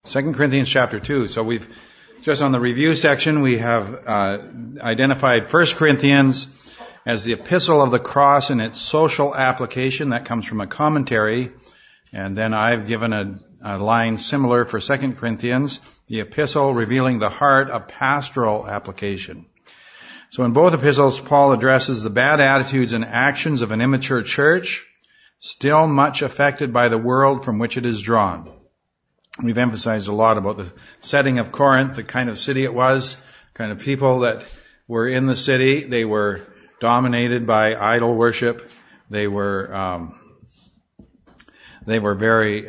2 Corinthians chapter 2. So we've just on the review section, we have identified 1 Corinthians as the epistle of the cross in its social application. That comes from a commentary. And then I've given a line similar for 2 Corinthians, the epistle revealing the heart, a pastoral application. So in both epistles, Paul addresses the bad attitudes and actions of an immature church, still much affected by the world from which it is drawn. We've emphasized a lot about the setting of Corinth, the kind of city it was, kind of people that were in the city. They were dominated by idol worship. They were very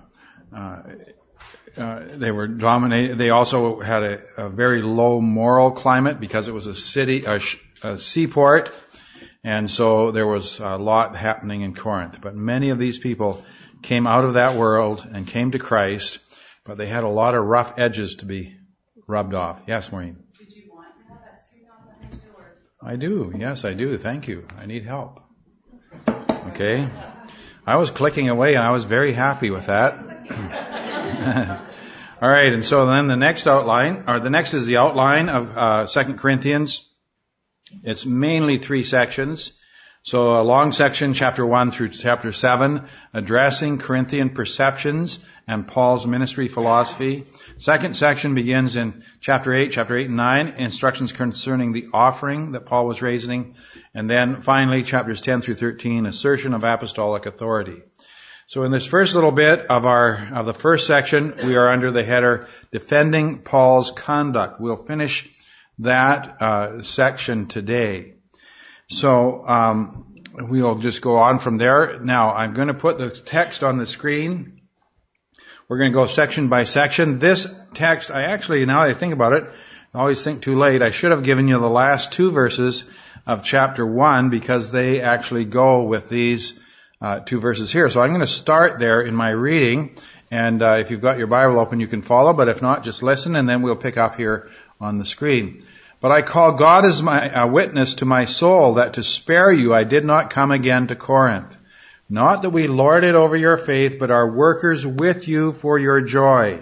they were dominated. They also had a very low moral climate because it was a city, a seaport, and so there was a lot happening in Corinth. But many of these people came out of that world and came to Christ, but they had a lot of rough edges to be rubbed off. Yes, Maureen? Did you want to have that screen on behind you? Or? I do. Yes, I do. Thank you. I need help. Okay. I was clicking away and I was very happy with that. All right. And so then the next is the outline of 2 Corinthians. It's mainly 3 sections. So a long section, chapter 1 through chapter 7, addressing Corinthian perceptions and Paul's ministry philosophy. Second section begins in chapter 8 and 9, instructions concerning the offering that Paul was raising. And then finally, chapters 10 through 13, assertion of apostolic authority. So in this first little bit of the first section, we are under the header, Defending Paul's Conduct. We'll finish that section today. So we'll just go on from there. Now, I'm going to put the text on the screen. We're going to go section by section. This text, now that I think about it, I always think too late. I should have given you the last 2 verses of chapter 1 because they actually go with these 2 verses here. So I'm going to start there in my reading. And if you've got your Bible open, you can follow. But if not, just listen and then we'll pick up here on the screen. But I call God as my witness to my soul that to spare you I did not come again to Corinth. Not that we lord it over your faith, but are workers with you for your joy.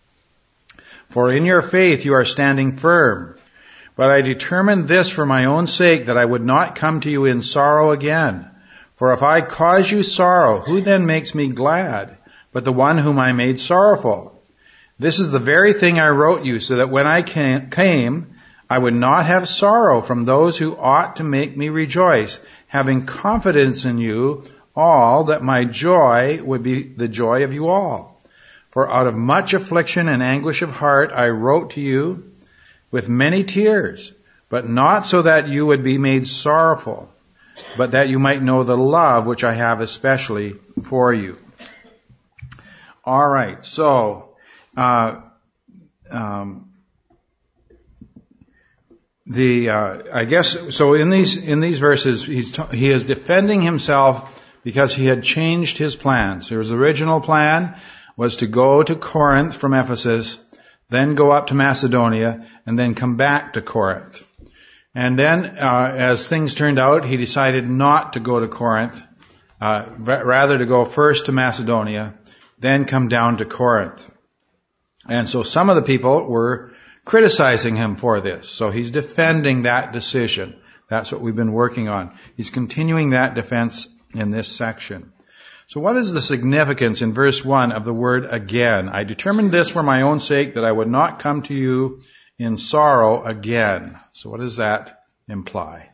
For in your faith you are standing firm. But I determined this for my own sake, that I would not come to you in sorrow again. For if I cause you sorrow, who then makes me glad, but the one whom I made sorrowful? This is the very thing I wrote you, so that when I came, I would not have sorrow from those who ought to make me rejoice, having confidence in you all, that my joy would be the joy of you all. For out of much affliction and anguish of heart I wrote to you with many tears, but not so that you would be made sorrowful, but that you might know the love which I have especially for you. All right, so so in these verses, he is defending himself because he had changed his plans. His original plan was to go to Corinth from Ephesus, then go up to Macedonia, and then come back to Corinth. And then, as things turned out, he decided not to go to Corinth, rather to go first to Macedonia, then come down to Corinth. And so some of the people were criticizing him for this. So he's defending that decision. That's what we've been working on. He's continuing that defense in this section. So what is the significance in verse 1 of the word again? I determined this for my own sake, that I would not come to you in sorrow again. So what does that imply?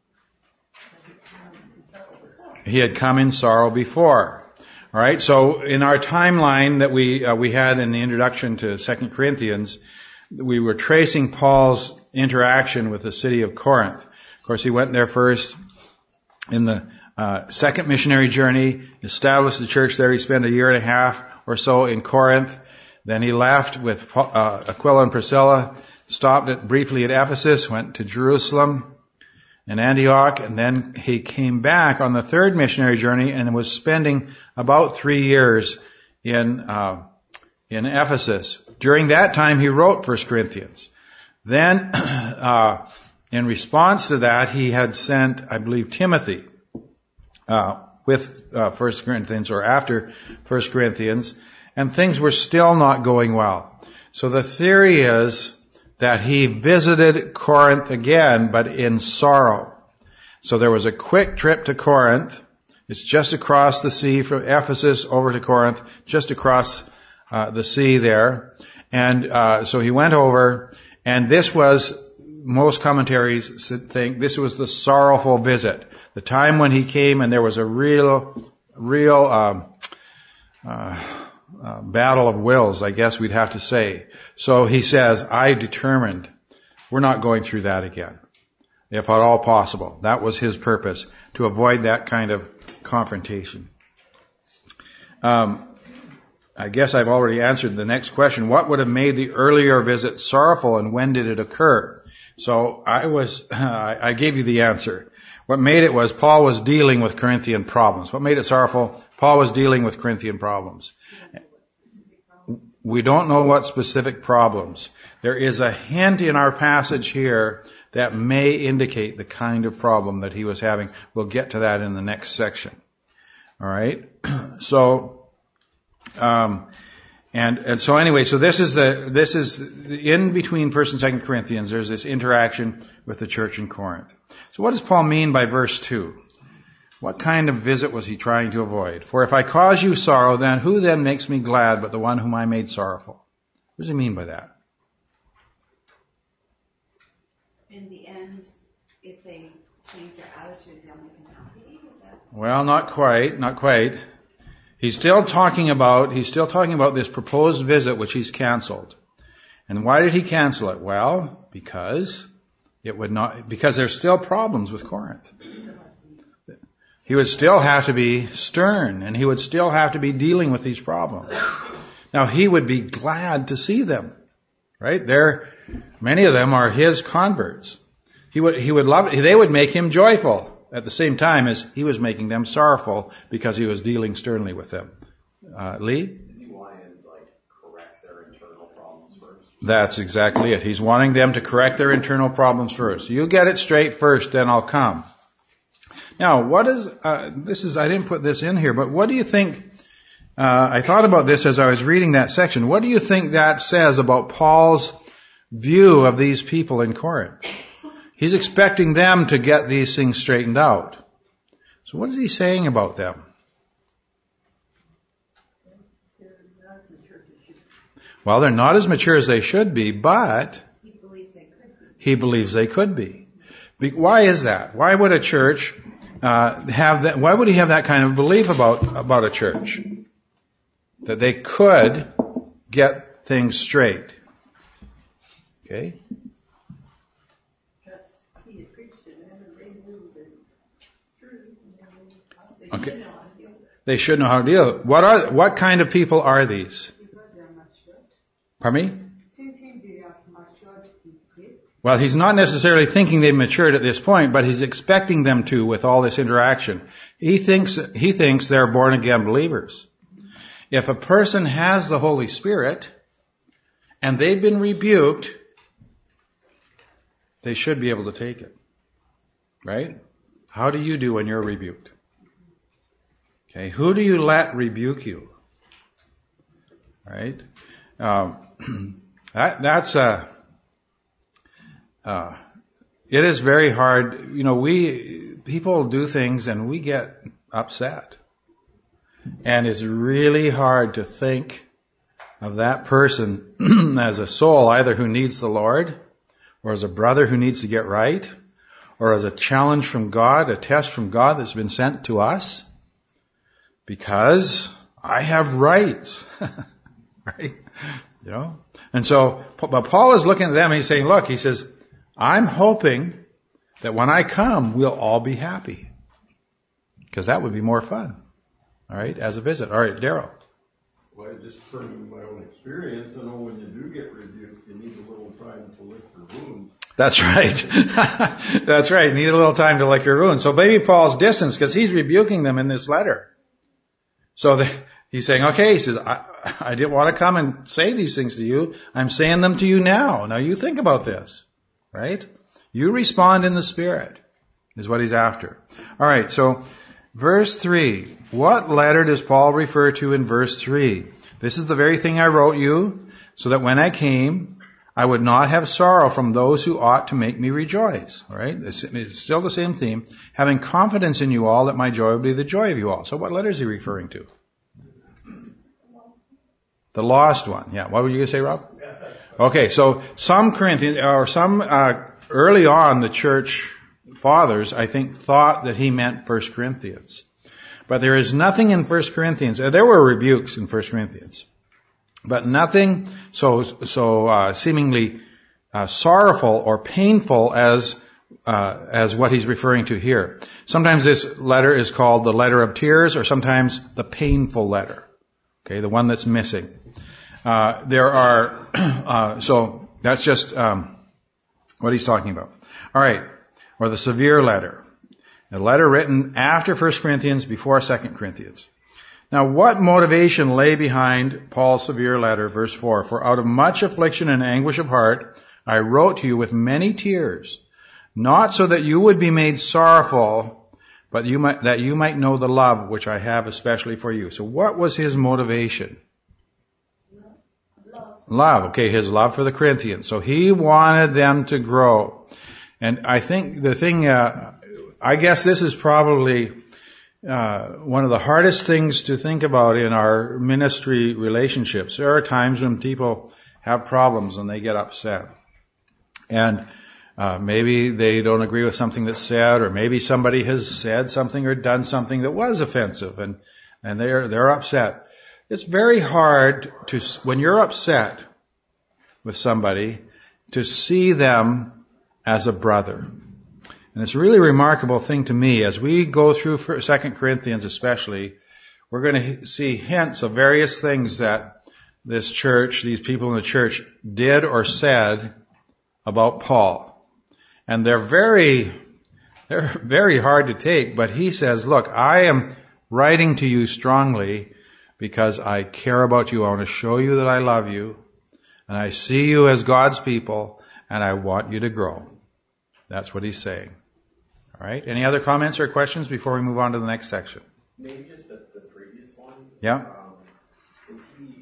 He had come in sorrow before. All right. So in our timeline that we had in the introduction to 2 Corinthians, we were tracing Paul's interaction with the city of Corinth. Of course, he went there first in the second missionary journey, established the church there. He spent 1.5 years or so in Corinth. Then he left with Aquila and Priscilla, stopped briefly at Ephesus, went to Jerusalem and Antioch, and then he came back on the third missionary journey and was spending about 3 years in Ephesus. During that time, he wrote 1 Corinthians. Then, in response to that, he had sent, I believe, Timothy with 1 Corinthians or after 1 Corinthians. and things were still not going well. So the theory is that he visited Corinth again, but in sorrow. So there was a quick trip to Corinth. It's just across the sea from Ephesus over to Corinth, just across the sea there. And so he went over, and this was, most commentaries think, this was the sorrowful visit. The time when he came and there was a real battle of wills, I guess we'd have to say. So he says, I determined we're not going through that again, if at all possible. That was his purpose, to avoid that kind of confrontation. I guess I've already answered the next question. What would have made the earlier visit sorrowful, and when did it occur? So I gave you the answer. What made it was Paul was dealing with Corinthian problems. What made it sorrowful? Paul was dealing with Corinthian problems. We don't know what specific problems. There is a hint in our passage here that may indicate the kind of problem that he was having. We'll get to that in the next section. All right. So, and so anyway, so this is in between 1st and 2nd Corinthians. There's this interaction with the church in Corinth. So what does Paul mean by verse 2? What kind of visit was he trying to avoid? For if I cause you sorrow, then who then makes me glad but the one whom I made sorrowful? What does he mean by that? In the end, if they change their attitude, they'll make him happy. Is that? Well, not quite. He's still talking about this proposed visit which he's canceled. And why did he cancel it? Well, because there's still problems with Corinth. He would still have to be stern, and he would still have to be dealing with these problems. Now, he would be glad to see them, right? Many of them are his converts. He would love it. They would make him joyful at the same time as he was making them sorrowful because he was dealing sternly with them. Lee? Does he want to correct their internal problems first? That's exactly it. He's wanting them to correct their internal problems first. You get it straight first, then I'll come. Now, what is, I didn't put this in here, but what do you think, I thought about this as I was reading that section. What do you think that says about Paul's view of these people in Corinth? He's expecting them to get these things straightened out. So what is he saying about them? Well, they're not as mature as they should be, but he believes they could be. Why is that? Why would a church have that? Why would he have that kind of belief about a church? That they could get things straight. Okay? Okay. They should know how to deal. What kind of people are these? Pardon me? Well, he's not necessarily thinking they've matured at this point, but he's expecting them to with all this interaction. He thinks they're born again believers. If a person has the Holy Spirit and they've been rebuked, they should be able to take it. Right? How do you do when you're rebuked? Okay, who do you let rebuke you? Right? It is very hard. You know, people do things and we get upset. And it's really hard to think of that person as a soul, either who needs the Lord, or as a brother who needs to get right, or as a challenge from God, a test from God that's been sent to us. Because I have rights. Right? You know? And so, but Paul is looking at them and he's saying, look, he says, I'm hoping that when I come, we'll all be happy. Because that would be more fun. All right? As a visit. All right, Daryl. Well, just from my own experience, I know when you do get rebuked, you need a little time to lick your wounds. That's right. That's right. You need a little time to lick your wounds. So maybe Paul's distance, because he's rebuking them in this letter. So he's saying, okay, he says, I didn't want to come and say these things to you. I'm saying them to you now. Now you think about this, right? You respond in the Spirit is what he's after. All right, so verse 3. What letter does Paul refer to in verse 3? This is the very thing I wrote you, so that when I came, I would not have sorrow from those who ought to make me rejoice. All right? It's still the same theme. Having confidence in you all, that my joy will be the joy of you all. So what letter is he referring to? The lost one. Yeah. What were you going to say, Rob? Okay. So some Corinthians, or some early on, the church fathers, I think, thought that he meant 1 Corinthians. But there is nothing in 1 Corinthians. There were rebukes in 1 Corinthians. But nothing so seemingly sorrowful or painful as what he's referring to here. Sometimes this letter is called the letter of tears, or sometimes the painful letter. Okay, the one that's missing. So that's just what he's talking about. All right, or the severe letter, a letter written after 1 Corinthians, before 2 Corinthians. Now, what motivation lay behind Paul's severe letter? Verse 4, for out of much affliction and anguish of heart, I wrote to you with many tears, not so that you would be made sorrowful, but that you might know the love which I have especially for you. So what was his motivation? Love. Okay, his love for the Corinthians. So he wanted them to grow. And I think the thing, I guess this is probably one of the hardest things to think about in our ministry relationships. There are times when people have problems and they get upset. And maybe they don't agree with something that's said, or maybe somebody has said something or done something that was offensive, and they're upset. It's very hard to, when you're upset with somebody, to see them as a brother. And it's a really remarkable thing to me. As we go through 2 Corinthians especially, we're going to see hints of various things that this church, these people in the church, did or said about Paul. And they're very hard to take, but he says, look, I am writing to you strongly because I care about you. I want to show you that I love you, and I see you as God's people, and I want you to grow. That's what he's saying. All right. Any other comments or questions before we move on to the next section? Maybe just the previous one. Yeah. Is he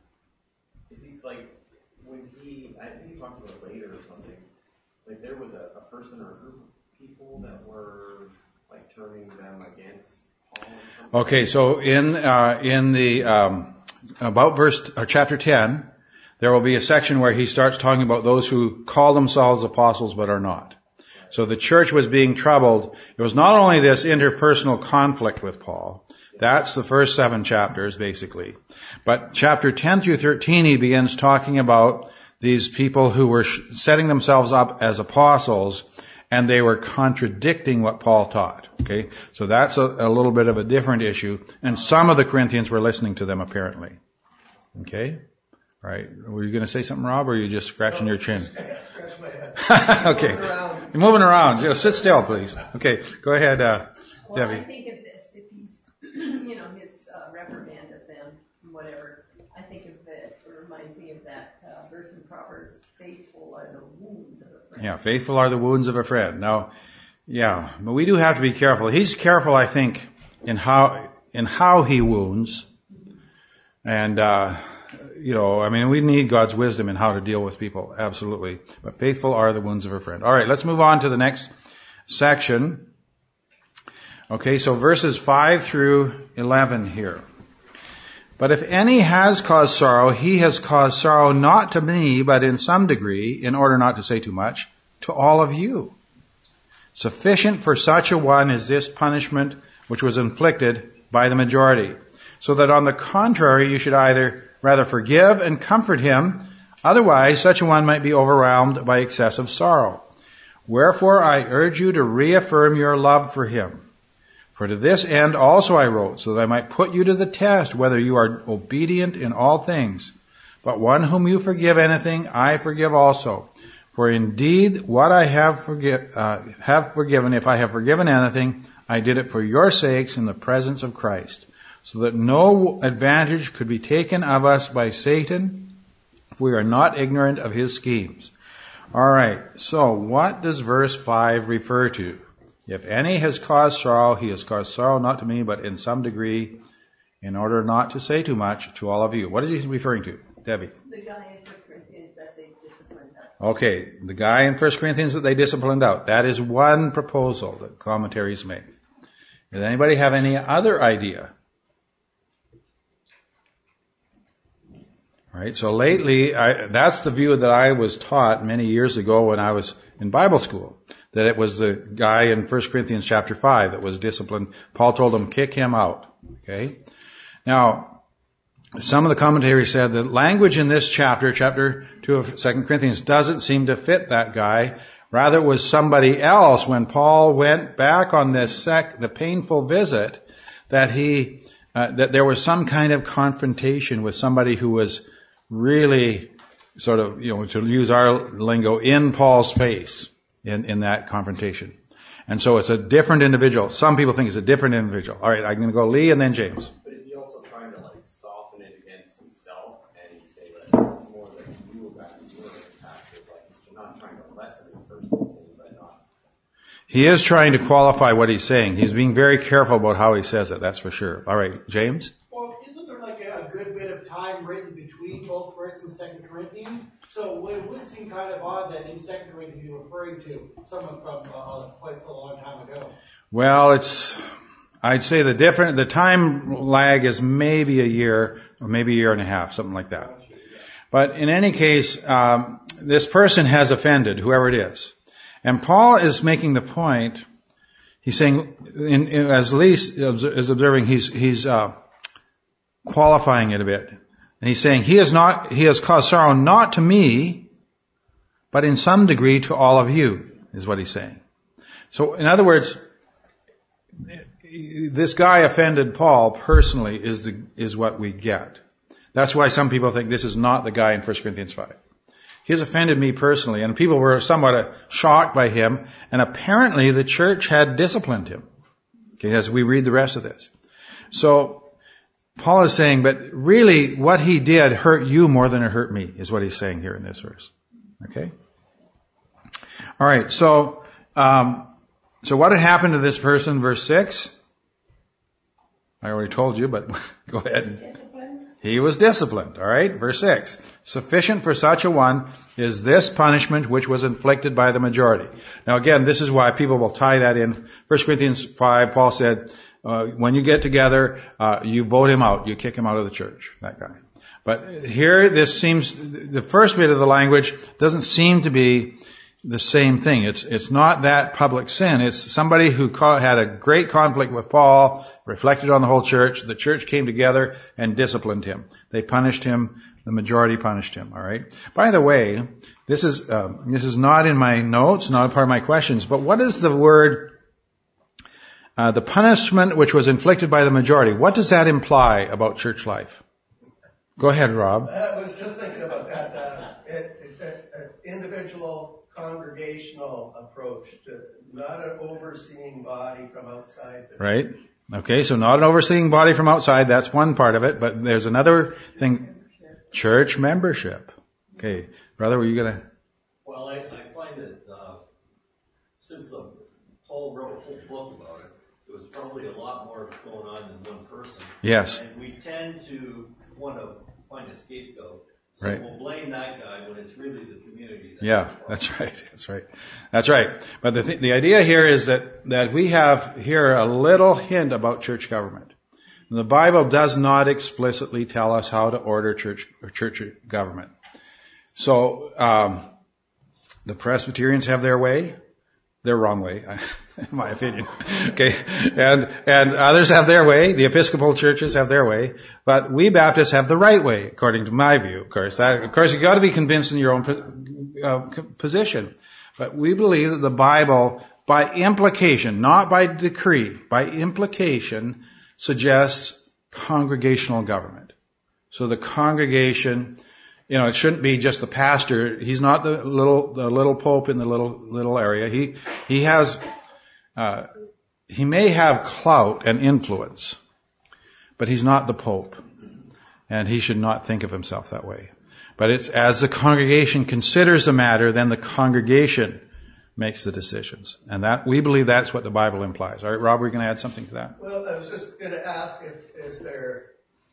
like, when I think he talks about it later or something, like there was a person or a group of people that were like turning them against Paul or something? Okay. So in the about chapter 10, there will be a section where he starts talking about those who call themselves apostles but are not. So the church was being troubled. It was not only this interpersonal conflict with Paul. That's the first 7 chapters, basically. But chapter 10 through 13, he begins talking about these people who were setting themselves up as apostles, and they were contradicting what Paul taught. Okay? So that's a little bit of a different issue. And some of the Corinthians were listening to them, apparently. Okay? All right. Were you going to say something, Rob, or are you just scratching your chin? Scratch my head. Okay. You're moving around. Sit still, please. Okay. Go ahead, Well, Debbie. I think of this, if he's, his reprimand of them, whatever, I think of it reminds me of that verse in Proverbs, faithful are the wounds of a friend. Yeah, faithful are the wounds of a friend. Now, yeah, but we do have to be careful. He's careful, I think, in how he wounds. And, we need God's wisdom in how to deal with people. Absolutely. But faithful are the wounds of a friend. All right, let's move on to the next section. Okay, so verses 5 through 11 here. But if any has caused sorrow, he has caused sorrow not to me, but in some degree, in order not to say too much, to all of you. Sufficient for such a one is this punishment which was inflicted by the majority. So that on the contrary, you should rather forgive and comfort him. Otherwise, such a one might be overwhelmed by excessive sorrow. Wherefore, I urge you to reaffirm your love for him. For to this end also I wrote, so that I might put you to the test, whether you are obedient in all things. But one whom you forgive anything, I forgive also. For indeed, what I have forgiven, if I have forgiven anything, I did it for your sakes in the presence of Christ, so that no advantage could be taken of us by Satan, if we are not ignorant of his schemes. All right, so what does verse 5 refer to? If any has caused sorrow, he has caused sorrow not to me, but in some degree, in order not to say too much to all of you. What is he referring to, Debbie? The guy in 1 Corinthians that they disciplined out. Okay, the guy in 1 Corinthians that they disciplined out. That is one proposal that commentaries make. Does anybody have any other idea? All right, so lately, that's the view that I was taught many years ago when I was in Bible school, that it was the guy in 1 Corinthians chapter 5 that was disciplined. Paul told him, kick him out. Okay? Now, some of the commentaries said that language in this chapter 2 of 2 Corinthians, doesn't seem to fit that guy. Rather, it was somebody else when Paul went back on this the painful visit that that there was some kind of confrontation with somebody who was really sort of, to use our lingo, in Paul's face in that confrontation. And so it's a different individual. Some people think it's a different individual. All right, I'm going to go Lee and then James. But is he also trying to soften it against himself and say that it's more that you about your impact? You're not trying to lessen this person's sin, but not. He is trying to qualify what he's saying. He's being very careful about how he says it, that's for sure. All right, James? Well, isn't there a good bit of time written between both 1st and 2nd Corinthians? So it would seem kind of odd that in 2nd Corinthians you're referring to someone from quite a long time ago. Well, I'd say the time lag is maybe a year or maybe a year and a half, something like that. But in any case, this person has offended, whoever it is. And Paul is making the point, he's saying, as Lee is observing, he's qualifying it a bit. And he's saying, he has caused sorrow not to me, but in some degree to all of you, is what he's saying. So, in other words, this guy offended Paul personally is what we get. That's why some people think this is not the guy in 1 Corinthians 5. He has offended me personally, and people were somewhat shocked by him, and apparently the church had disciplined him. Okay, as we read the rest of this. So, Paul is saying, but really what he did hurt you more than it hurt me, is what he's saying here in this verse. Okay? Alright, so what had happened to this person, verse 6? I already told you, but go ahead. He was disciplined, alright? Verse 6. Sufficient for such a one is this punishment which was inflicted by the majority. Now again, this is why people will tie that in. 1 Corinthians 5, Paul said, when you get together, you vote him out. You kick him out of the church, that guy. But here, the first bit of the language doesn't seem to be the same thing. It's not that public sin. It's somebody who had a great conflict with Paul, reflected on the whole church. The church came together and disciplined him. They punished him. The majority punished him. All right. By the way, this is not in my notes, not a part of my questions. But what is the word? The punishment which was inflicted by the majority. What does that imply about church life? Go ahead, Rob. I was just thinking about that. Individual congregational approach to not an overseeing body from outside. Right. Okay, so not an overseeing body from outside. That's one part of it. But there's another thing. Church membership. Okay. Brother, were you going to? Well, I find that since Paul wrote a whole book about it, there was probably a lot more going on than one person. Yes. And we tend to want to find a scapegoat. So right. We'll blame that guy when it's really the community. That's right. But the idea here is that we have here a little hint about church government. The Bible does not explicitly tell us how to order church government. So the Presbyterians have their way, their wrong way, in my opinion. Okay, and others have their way. The Episcopal churches have their way, but we Baptists have the right way, according to my view. Of course, you got to be convinced in your own position. But we believe that the Bible, by implication, not by decree, by implication, suggests congregational government. So the congregation, it shouldn't be just the pastor. He's not the little pope in the little area. He has, he may have clout and influence, but he's not the pope. And he should not think of himself that way. But it's as the congregation considers the matter, then the congregation makes the decisions. And we believe that's what the Bible implies. All right, Rob, we're going to add something to that. Well, I was just going to ask is there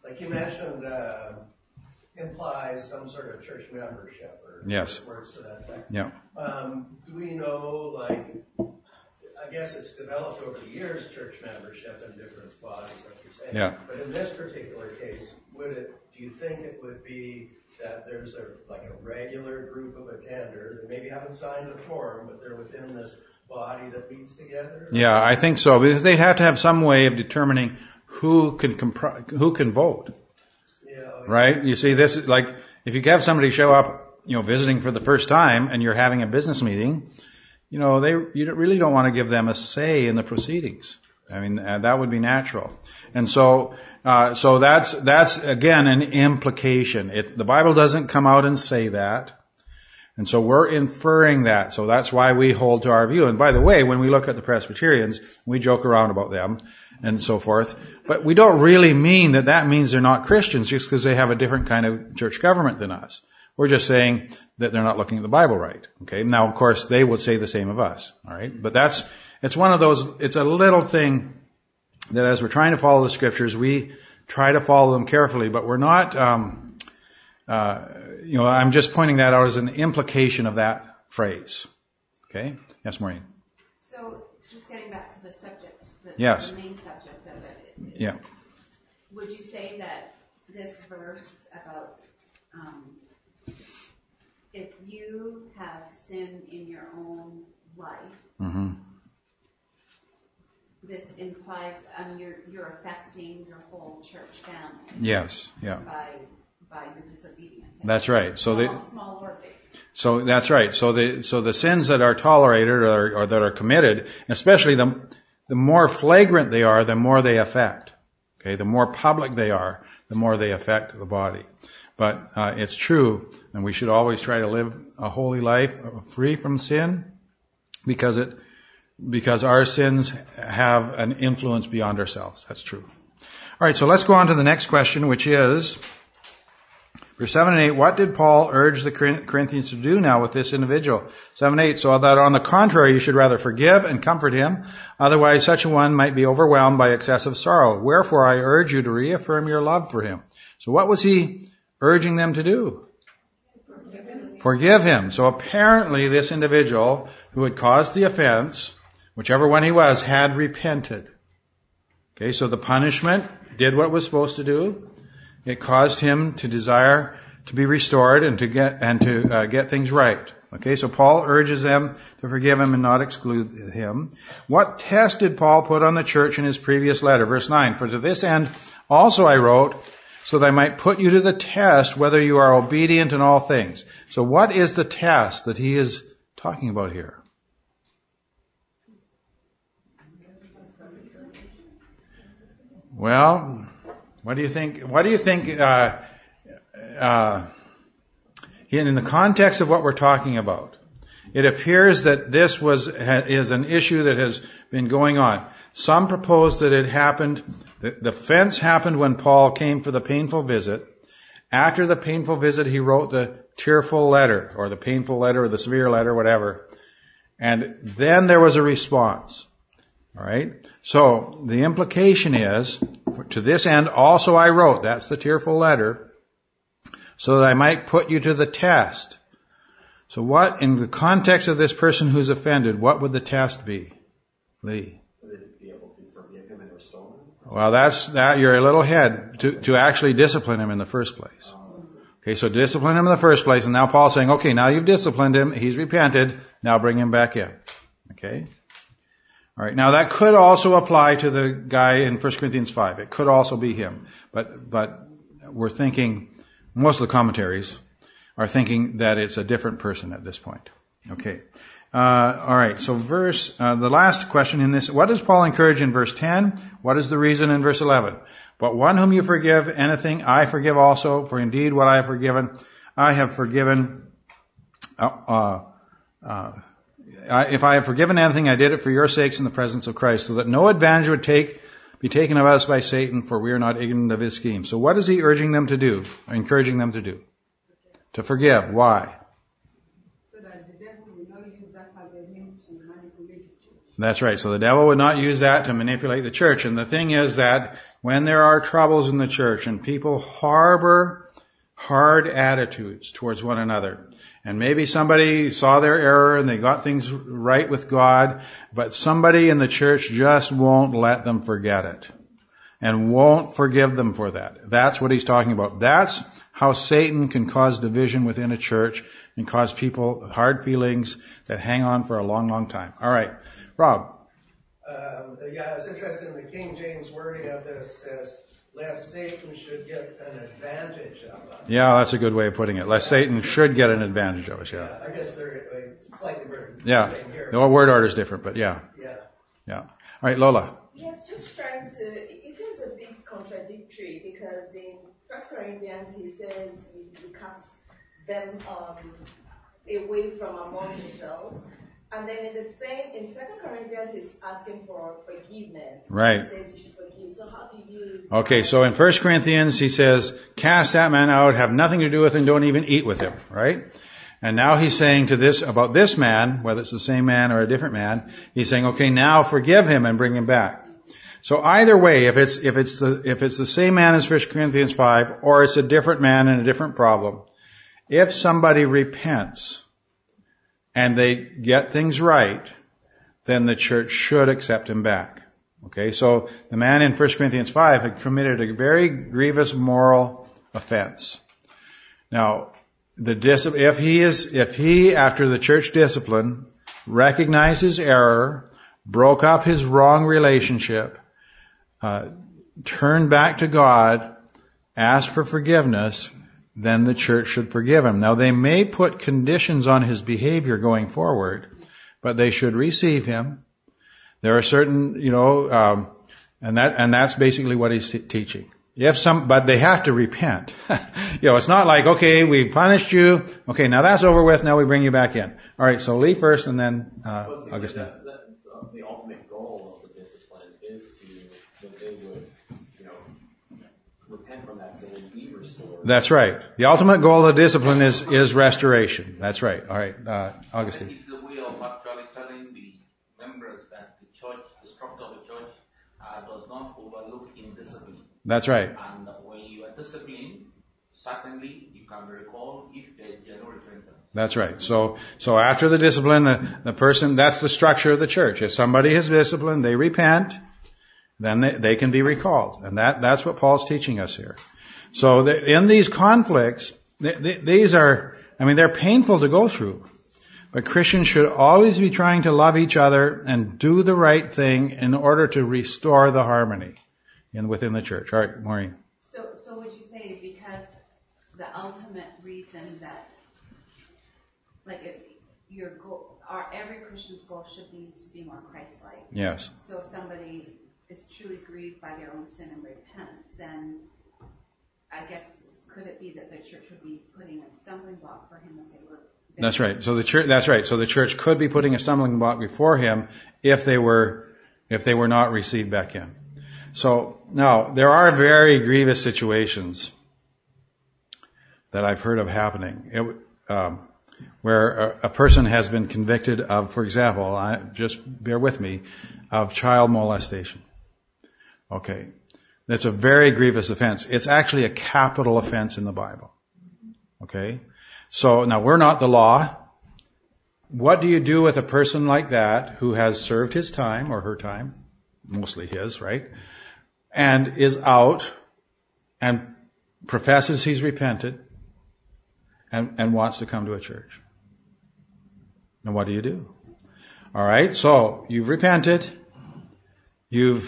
Like you mentioned, implies some sort of church membership or Yes. words to that effect. Yeah. Do we know, like, I guess it's developed over the years, church membership in different bodies, like you're saying. Yeah. But in this particular case, do you think it would be that there's a regular group of attenders, and maybe haven't signed a form, but they're within this body that meets together? Yeah, I think so, because they'd have to have some way of determining who can vote. Yeah. Right? You see, this is like, if you have somebody show up, visiting for the first time, and you're having a business meeting, you really don't want to give them a say in the proceedings. I mean, that would be natural. And so that's again an implication. The Bible doesn't come out and say that. And so we're inferring that. So that's why we hold to our view. And by the way, when we look at the Presbyterians, we joke around about them and so forth. But we don't really mean that means they're not Christians just because they have a different kind of church government than us. We're just saying that they're not looking at the Bible right. Okay. Now, of course, they would say the same of us. All right. But it's one of those, it's a little thing that as we're trying to follow the scriptures, we try to follow them carefully, but we're not, I'm just pointing that out as an implication of that phrase. Okay. Yes, Maureen. So, just getting back to the subject, Yes. the main subject of it. Yeah. Would you say that this verse about if you have sin in your own life, this implies you're affecting your whole church family? Yes. Yeah. By your disobedience. That's right. Small or big. So that's right. So the sins that are tolerated or that are committed, especially the more flagrant they are, the more they affect. Okay, the more public they are, the more they affect the body. But it's true, and we should always try to live a holy life free from sin, because our sins have an influence beyond ourselves. That's true. All right, so let's go on to the next question, which is verse 7 and 8. What did Paul urge the Corinthians to do now with this individual? 7 and 8. So that on the contrary, you should rather forgive and comfort him. Otherwise, such a one might be overwhelmed by excessive sorrow. Wherefore, I urge you to reaffirm your love for him. So what was he urging them to do? Forgive him. So apparently this individual who had caused the offense, whichever one he was, had repented. Okay, so the punishment did what it was supposed to do. It caused him to desire to be restored and to get things right. Okay, so Paul urges them to forgive him and not exclude him. What test did Paul put on the church in his previous letter? Verse 9, for to this end also I wrote, so that I might put you to the test whether you are obedient in all things. So what is the test that he is talking about here? Well, what do you think? In the context of what we're talking about, it appears that this is an issue that has been going on. Some propose that it happened, the offense happened when Paul came for the painful visit. After the painful visit, he wrote the tearful letter, or the painful letter, or the severe letter, whatever. And then there was a response. All right? So the implication is, to this end also I wrote, that's the tearful letter, so that I might put you to the test. So what, in the context of this person who's offended, what would the test be? Lee? Would it be able to forgive him and restore him? Well, you're a little ahead to actually discipline him in the first place. Okay, so discipline him in the first place, and now Paul's saying, okay, now you've disciplined him, he's repented, now bring him back in. Okay? All right, now that could also apply to the guy in 1 Corinthians 5. It could also be him. But we're thinking, most of the commentaries are thinking that it's a different person at this point. Okay. All right, so the last question in this, what does Paul encourage in verse 10? What is the reason in verse 11? But one whom you forgive anything, I forgive also, for indeed what I have forgiven, I have forgiven, if I have forgiven anything, I did it for your sakes in the presence of Christ, so that no advantage would be taken of us by Satan, for we are not ignorant of his scheme. So what is he urging them to do, or encouraging them to do? To forgive. Why? So that the devil will not use that against him to manipulate the church. That's right. So the devil would not use that to manipulate the church. And the thing is that when there are troubles in the church and people harbor hard attitudes towards one another, and maybe somebody saw their error and they got things right with God, but somebody in the church just won't let them forget it and won't forgive them for that. That's what he's talking about. That's how Satan can cause division within a church and cause people hard feelings that hang on for a long, long time. All right. Rob. Yeah, I was interested in the King James wording of this says, lest Satan should get an advantage of us. Yeah, that's a good way of putting it. Lest Satan should get an advantage of us, yeah. I guess they're slightly different. Yeah, the word order is different, but yeah. Yeah. All right, Lola. Yes, just trying to, it seems a bit contradictory because in 1 Corinthians he says you cast them away from among yourselves. And then in 2 Corinthians, he's asking for forgiveness. Right. He says you should forgive. So how do you... Okay, so in 1 Corinthians, he says, cast that man out, have nothing to do with him, don't even eat with him, right? And now he's saying to this, about this man, whether it's the same man or a different man, he's saying, okay, now forgive him and bring him back. So either way, if it's the same man as 1 Corinthians 5, or it's a different man and a different problem, if somebody repents, and they get things right, then the church should accept him back. Okay, so the man in 1 Corinthians 5 had committed a very grievous moral offense. Now, if he, after the church discipline, recognized his error, broke up his wrong relationship, turned back to God, asked for forgiveness, then the church should forgive him. Now, they may put conditions on his behavior going forward, but they should receive him. There are certain, and that's basically what he's teaching. But they have to repent. It's not like, okay, we punished you. Okay, now that's over with. Now we bring you back in. All right, so Lee first, and then Augustine. That's the ultimate goal of the discipline is that they would, repent from that sin and be restored. That's right. The ultimate goal of the discipline is restoration. That's right. All right, Augustine. It's a way of actually telling the members that the church, the structure of the church, does not overlook indiscipline. That's right. And when you are disciplined, certainly you can recall if there is genuine repentance. That's right. So after the discipline, the person, that's the structure of the church. If somebody is disciplined, they repent, then they can be recalled. And that's what Paul's teaching us here. So in these conflicts, these are, they're painful to go through. But Christians should always be trying to love each other and do the right thing in order to restore the harmony within the church. All right, Maureen. So would you say because the ultimate reason that, your goal, every Christian's goal should be to be more Christ-like. Yes. So if somebody is truly grieved by their own sin and repents, then I guess could it be that the church would be putting a stumbling block for him if they were? That's right. So the church. That's right. So the church could be putting a stumbling block before him if they were not received back in. So now there are very grievous situations that I've heard of happening. Where a person has been convicted of, for example, just bear with me, of child molestation. Okay. That's a very grievous offense. It's actually a capital offense in the Bible. Okay. So now we're not the law. What do you do with a person like that who has served his time or her time, mostly his, right? And is out and professes he's repented and wants to come to a church. And what do you do? All right, so you've repented. You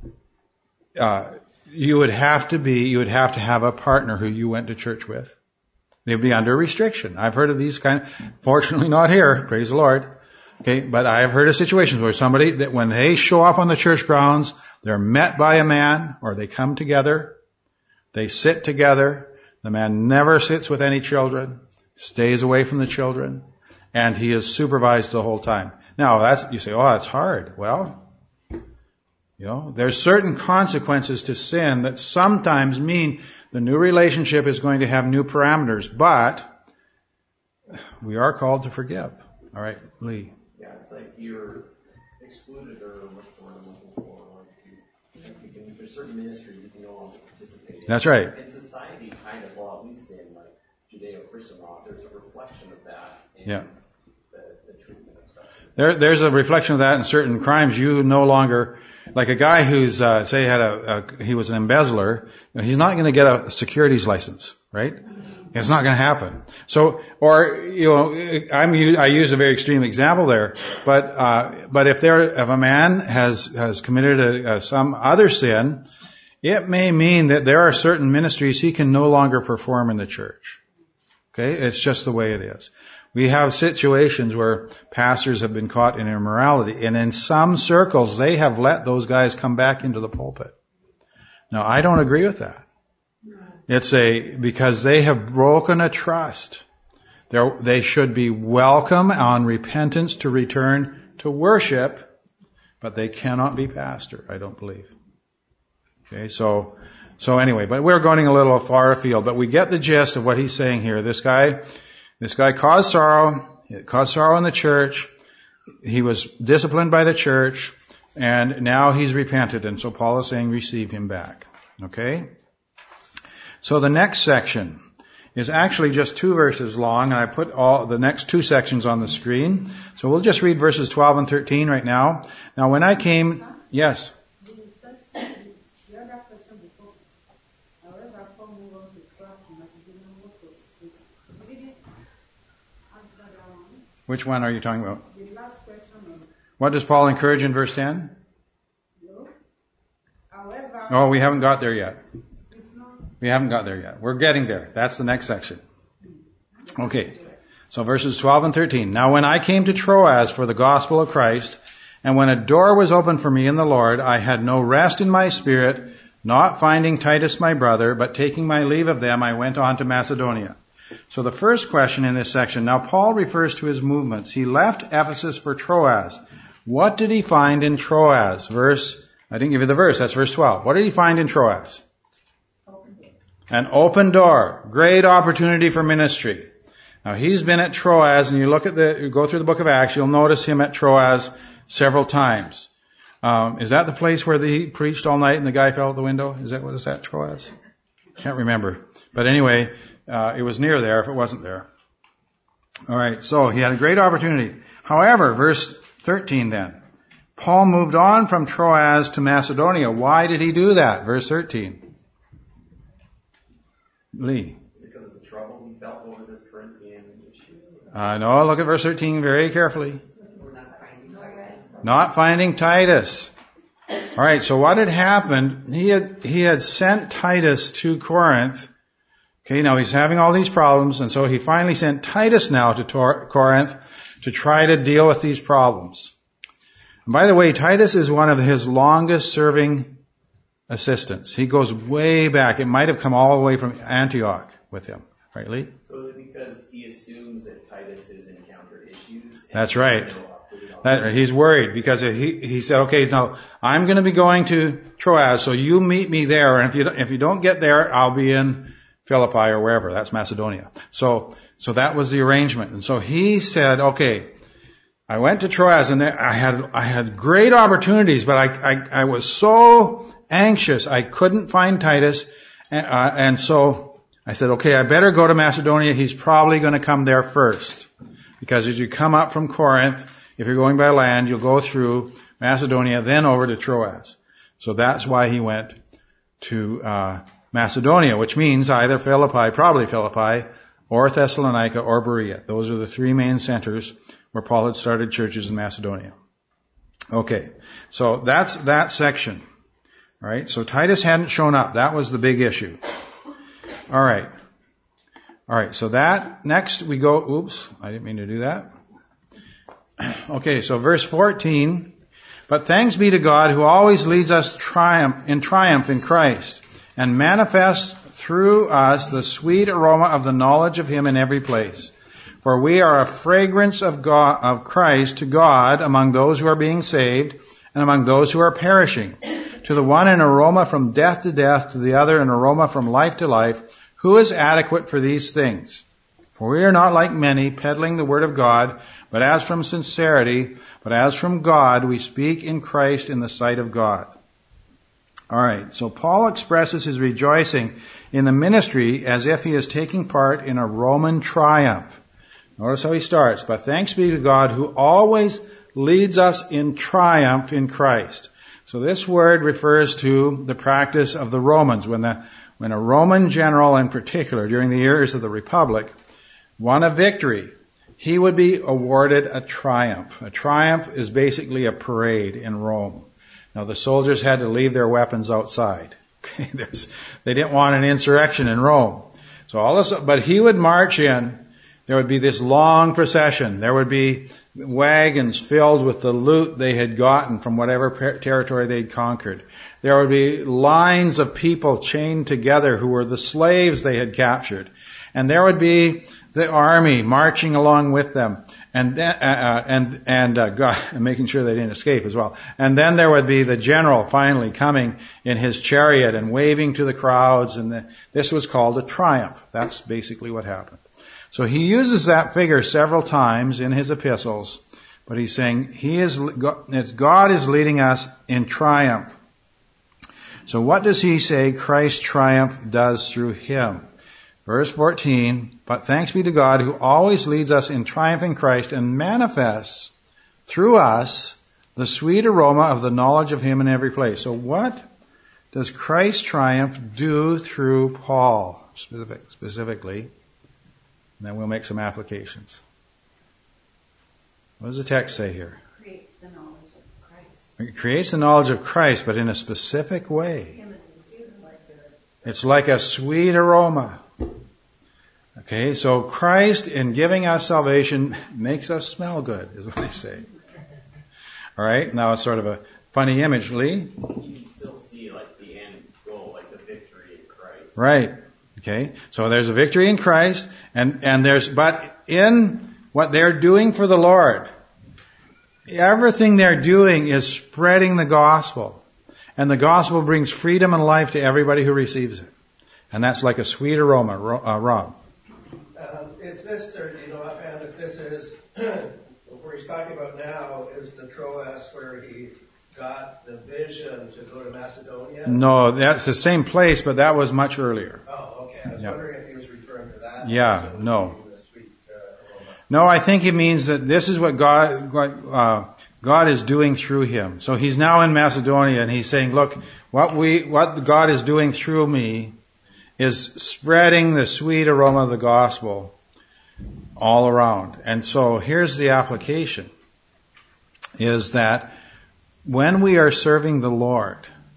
would have to have a partner who you went to church with. They'd be under restriction. I've heard of these fortunately not here, praise the Lord. Okay, but I have heard of situations where somebody that when they show up on the church grounds, they're met by a man or they come together, they sit together. The man never sits with any children, stays away from the children, and he is supervised the whole time. Now, you say, oh, that's hard. Well, there's certain consequences to sin that sometimes mean the new relationship is going to have new parameters, but we are called to forgive. All right, Lee. Yeah, it's like you're excluded, or what's the word I'm looking for? There's certain ministries you can no longer participate in. That's right. In society, kind of, well, at least in like Judeo-Christian law, there's a reflection of that in Yeah. the treatment of such. There's a reflection of that in certain crimes. You no longer, like a guy who's, say he was an embezzler, he's not going to get a securities license, right? It's not going to happen. So, or, I use a very extreme example there, but if a man has committed some other sin, it may mean that there are certain ministries he can no longer perform in the church. Okay? It's just the way it is. We have situations where pastors have been caught in immorality, and in some circles they have let those guys come back into the pulpit. Now, I don't agree with that. Because they have broken a trust. They should be welcome on repentance to return to worship, but they cannot be pastor, I don't believe. Okay, so anyway, but we're going a little far afield, but we get the gist of what he's saying here. This guy caused sorrow in the church. He was disciplined by the church, and now he's repented, and so Paul is saying receive him back. Okay? So the next section is actually just 2 verses long, and I put all the next 2 sections on the screen. So we'll just read verses 12 and 13 right now. Now when I came, yes. Which one are you talking about? The last question. What does Paul encourage in verse 10? No. However. Oh, we haven't got there yet. We haven't got there yet. We're getting there. That's the next section. Okay. So verses 12 and 13. Now when I came to Troas for the gospel of Christ, and when a door was opened for me in the Lord, I had no rest in my spirit, not finding Titus my brother, but taking my leave of them, I went on to Macedonia. So the first question in this section, now Paul refers to his movements. He left Ephesus for Troas. What did he find in Troas? I didn't give you the verse, that's verse 12. What did he find in Troas? An open door. Great opportunity for ministry. Now he's been at Troas, and you go through the book of Acts, you'll notice him at Troas several times. Is that the place where he preached all night and the guy fell out the window? Is that Troas? Can't remember. But anyway, it was near there if it wasn't there. Alright, so he had a great opportunity. However, verse 13 then. Paul moved on from Troas to Macedonia. Why did he do that? Verse 13. Lee. Is it because of the trouble he felt over this Corinthian issue? No, look at verse 13 very carefully. Not finding Titus. Alright, so what had happened, he had sent Titus to Corinth. Okay, now he's having all these problems, and so he finally sent Titus now to Corinth to try to deal with these problems. And by the way, Titus is one of his longest serving assistants. He goes way back. It might have come all the way from Antioch with him. Right, Lee? So is it because he assumes that Titus has encountered issues? That's right. He's worried because he said, okay, now I'm going to be going to Troas, so you meet me there, and if you don't get there, I'll be in Philippi or wherever. That's Macedonia. So that was the arrangement. And so he said, okay, I went to Troas, and I had great opportunities, but I was so anxious I couldn't find Titus, and so I said, okay, I better go to Macedonia. He's probably going to come there first, because as you come up from Corinth, if you're going by land, you'll go through Macedonia, then over to Troas. So that's why he went to Macedonia, which means either Philippi, probably Philippi, or Thessalonica, or Berea. Those are the 3 main centers where Paul had started churches in Macedonia. Okay, so that's that section. All right, so Titus hadn't shown up. That was the big issue. All right, so that, next we go, oops, I didn't mean to do that. Okay, so verse 14, but thanks be to God who always leads us in triumph in Christ, and manifests through us the sweet aroma of the knowledge of Him in every place. For we are a fragrance of Christ to God among those who are being saved and among those who are perishing. To the one an aroma from death to death, to the other an aroma from life to life. Who is adequate for these things? For we are not like many peddling the word of God, but as from sincerity, but as from God, we speak in Christ in the sight of God. Alright, so Paul expresses his rejoicing in the ministry as if he is taking part in a Roman triumph. Notice how he starts. But thanks be to God who always leads us in triumph in Christ. So this word refers to the practice of the Romans. When a Roman general in particular, during the years of the Republic, won a victory, he would be awarded a triumph. A triumph is basically a parade in Rome. Now the soldiers had to leave their weapons outside. Okay, they didn't want an insurrection in Rome. But he would march in. There would be this long procession. There would be wagons filled with the loot they had gotten from whatever territory they'd conquered. There would be lines of people chained together who were the slaves they had captured. And there would be the army marching along with them and making sure they didn't escape as well. And then there would be the general finally coming in his chariot and waving to the crowds, and this was called a triumph. That's basically what happened. So he uses that figure several times in his epistles, but he's saying God is leading us in triumph. So what does he say Christ's triumph does through him? Verse 14, but thanks be to God who always leads us in triumph in Christ and manifests through us the sweet aroma of the knowledge of him in every place. So what does Christ's triumph do through Paul specifically? And then we'll make some applications. What does the text say here? Creates the knowledge of Christ. It creates the knowledge of Christ, but in a specific way. It's like a sweet aroma. Okay, so Christ, in giving us salvation, makes us smell good, is what I say. All right, now it's sort of a funny image, Lee. You can still see like the end goal, like the victory in Christ. Right. Okay, so there's a victory in Christ, but in what they're doing for the Lord, everything they're doing is spreading the gospel. And the gospel brings freedom and life to everybody who receives it. And that's like a sweet aroma. Rob. Is this, or do you know offhand if this is, where he's talking about now, is the Troas where he got the vision to go to Macedonia? No, that's the same place, but that was much earlier. Oh, okay. I was wondering if he was referring to that. Yeah, no. No, I think it means that this is what God is doing through him. So he's now in Macedonia and he's saying, look, what God is doing through me is spreading the sweet aroma of the gospel all around. And so here's the application, is that when we are serving the Lord,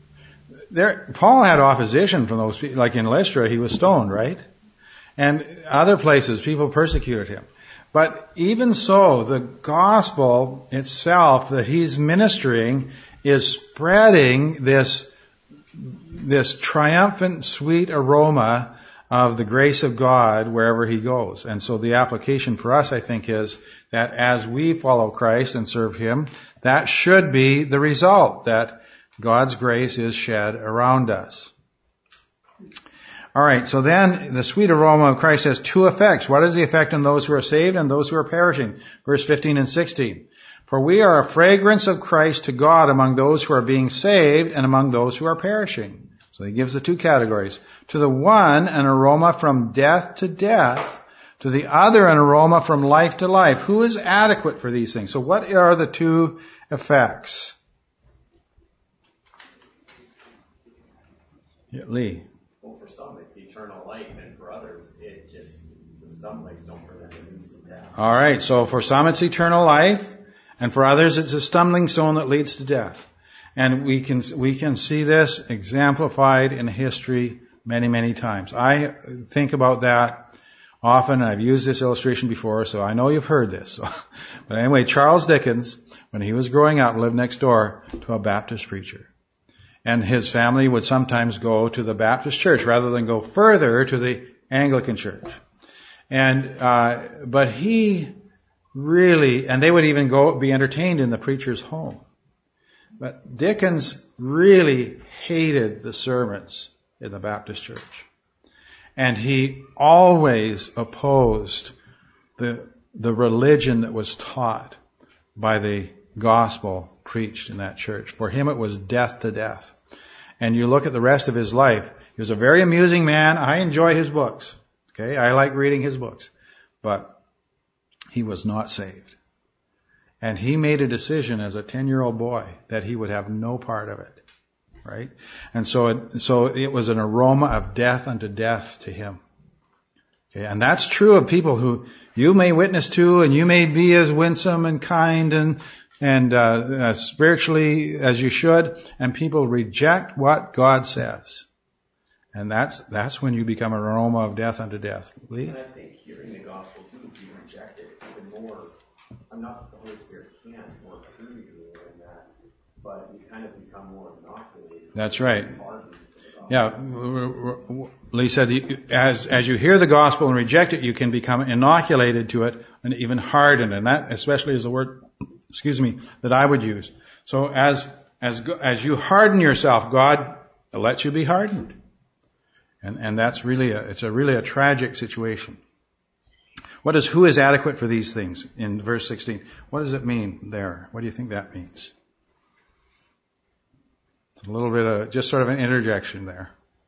Paul had opposition from those people. Like in Lystra, he was stoned, right? And other places, people persecuted him. But even so, the gospel itself that he's ministering is spreading this triumphant, sweet aroma of the grace of God wherever he goes. And so the application for us, I think, is that as we follow Christ and serve him, that should be the result, that God's grace is shed around us. All right, so then the sweet aroma of Christ has two effects. What is the effect on those who are saved and those who are perishing? Verse 15 and 16. For we are a fragrance of Christ to God among those who are being saved and among those who are perishing. So he gives the two categories. To the one, an aroma from death to death. To the other, an aroma from life to life. Who is adequate for these things? So what are the two effects? Yeah, Lee. Well, for some, it's eternal life, and for others, it's a stumbling stone for them that leads to death. All right, so for some, it's eternal life, and for others, it's a stumbling stone that leads to death. And we can see this exemplified in history many, many times. I think about that often, and I've used this illustration before, so I know you've heard this. But anyway, Charles Dickens, when he was growing up, lived next door to a Baptist preacher. And his family would sometimes go to the Baptist church rather than go further to the Anglican church. And, but he really, and they would even go be entertained in the preacher's home. But Dickens really hated the sermons in the Baptist church. And he always opposed the religion that was taught by the gospel preached in that church. For him it was death to death. And you look at the rest of his life, he was a very amusing man. I enjoy his books. Okay, I like reading his books. But he was not saved. And he made a decision as a 10-year-old boy that he would have no part of it. Right? And so it was an aroma of death unto death to him. Okay, and that's true of people who you may witness to, and you may be as winsome and kind and spiritually as you should, and people reject what God says. And that's when you become an aroma of death unto death. Lee? And I think hearing the gospel too, if you reject it, even more, I'm not that the Holy Spirit can't work through you in that, but you kind of become more inoculated. That's right. Yeah, Lee said, as you hear the gospel and reject it, you can become inoculated to it and even hardened. And that especially is the word, that I would use. So as you harden yourself, God lets you be hardened. And that's really it's really a tragic situation. Who is adequate for these things in verse 16? What does it mean there? What do you think that means? It's a little bit of just sort of an interjection there.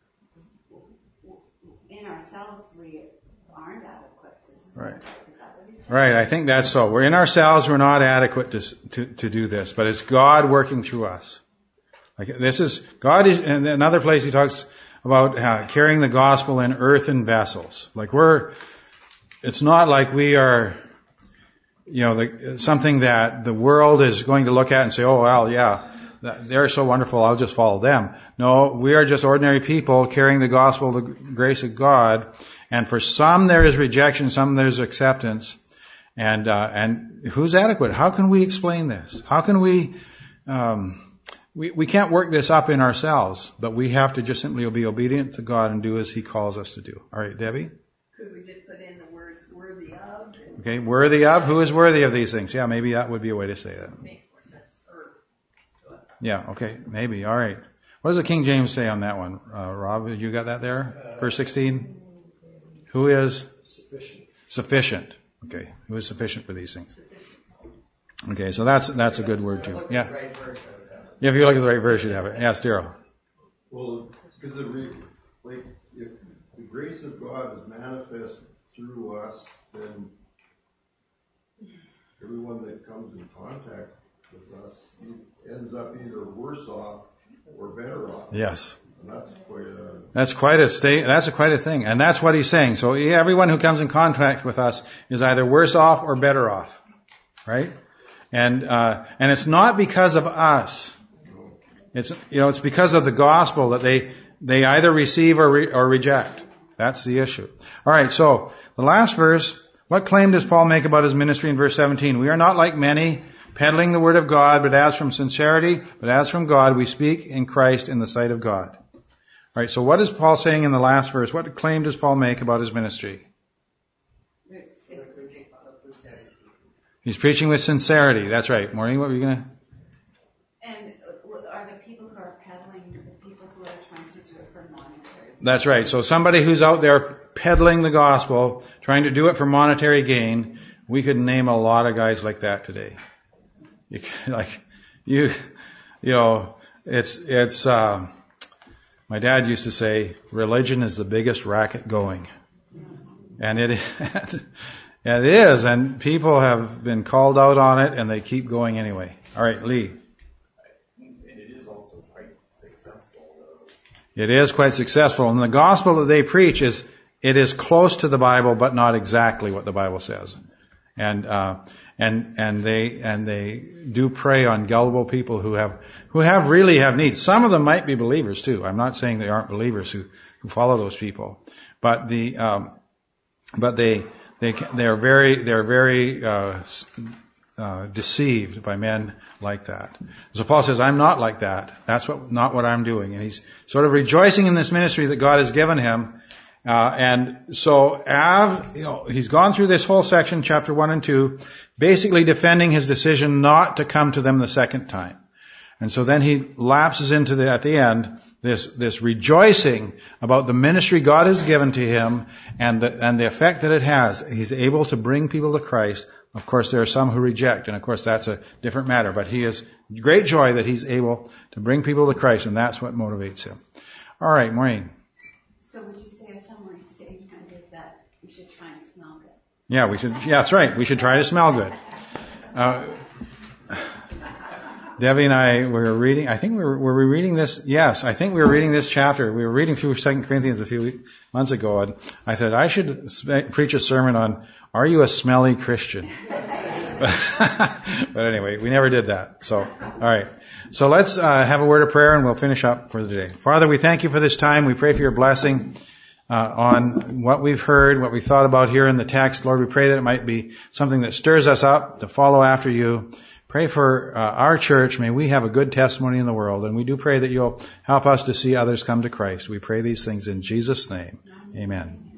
In ourselves, we aren't adequate to right. Is that what he said? Right, I think that's so. We're in ourselves, we're not adequate to do this, but it's God working through us. Like God is, in another place he talks about carrying the gospel in earthen vessels. Like it's not like we are, something that the world is going to look at and say, oh, well, yeah, they're so wonderful, I'll just follow them. No, we are just ordinary people carrying the gospel, the grace of God. And for some there is rejection, some there's acceptance. And who's adequate? How can we explain this? How can we can't work this up in ourselves, but we have to just simply be obedient to God and do as he calls us to do. All right, Debbie? Could we just put in the words worthy of? Okay, worthy of? Who is worthy of these things? Yeah, maybe that would be a way to say that. Makes more sense. Yeah, okay, maybe. All right. What does the King James say on that one? Rob, you got that there? Verse 16? Who is? Sufficient. Okay, who is sufficient for these things? Okay, so that's a good word too. Yeah. Yeah, if you look at the right verse, you'd have it. Yes, Daryl. Well, because if the grace of God is manifest through us, then everyone that comes in contact with us ends up either worse off or better off. Yes. And that's quite a thing. And that's what he's saying. So everyone who comes in contact with us is either worse off or better off. Right? And it's not because of us. It's because of the gospel that they either receive or reject. That's the issue. All right, so the last verse, what claim does Paul make about his ministry in verse 17? We are not like many, peddling the word of God, but as from God, we speak in Christ in the sight of God. All right, so what is Paul saying in the last verse? What claim does Paul make about his ministry? He's preaching with sincerity. That's right. Maureen, what were you going to? And are the people who are peddling the people who are trying to do it for monetary? That's right. So somebody who's out there peddling the gospel, trying to do it for monetary gain, we could name a lot of guys like that today. It's my dad used to say, religion is the biggest racket going. And it is, and people have been called out on it, and they keep going anyway. All right, Lee. And it is also quite successful, though. It is quite successful, and the gospel that they preach is close to the Bible, but not exactly what the Bible says. And they do prey on gullible people who really have needs. Some of them might be believers too. I'm not saying they aren't believers who follow those people, but they're very deceived by men like that. So Paul says, I'm not like that. That's not what I'm doing. And he's sort of rejoicing in this ministry that God has given him. And so he's gone through this whole section, chapter 1 and 2, basically defending his decision not to come to them the second time. And so then he lapses into at the end, this rejoicing about the ministry God has given to him and the effect that it has. He's able to bring people to Christ. Of course, there are some who reject, and of course that's a different matter, but he has great joy that he's able to bring people to Christ, and that's what motivates him. All right, Maureen. So would you say a summary statement is that we should try and smell good? Yeah, we should. Yeah, that's right. We should try to smell good. Debbie and I were reading, I think were we reading this? Yes, I think we were reading this chapter. We were reading through 2 Corinthians a few months ago, and I said, I should preach a sermon on, are you a smelly Christian? But anyway, we never did that. So, all right. So let's have a word of prayer, and we'll finish up for the day. Father, we thank you for this time. We pray for your blessing on what we've heard, what we thought about here in the text. Lord, we pray that it might be something that stirs us up to follow after you. Pray for our church. May we have a good testimony in the world. And we do pray that you'll help us to see others come to Christ. We pray these things in Jesus' name. Amen.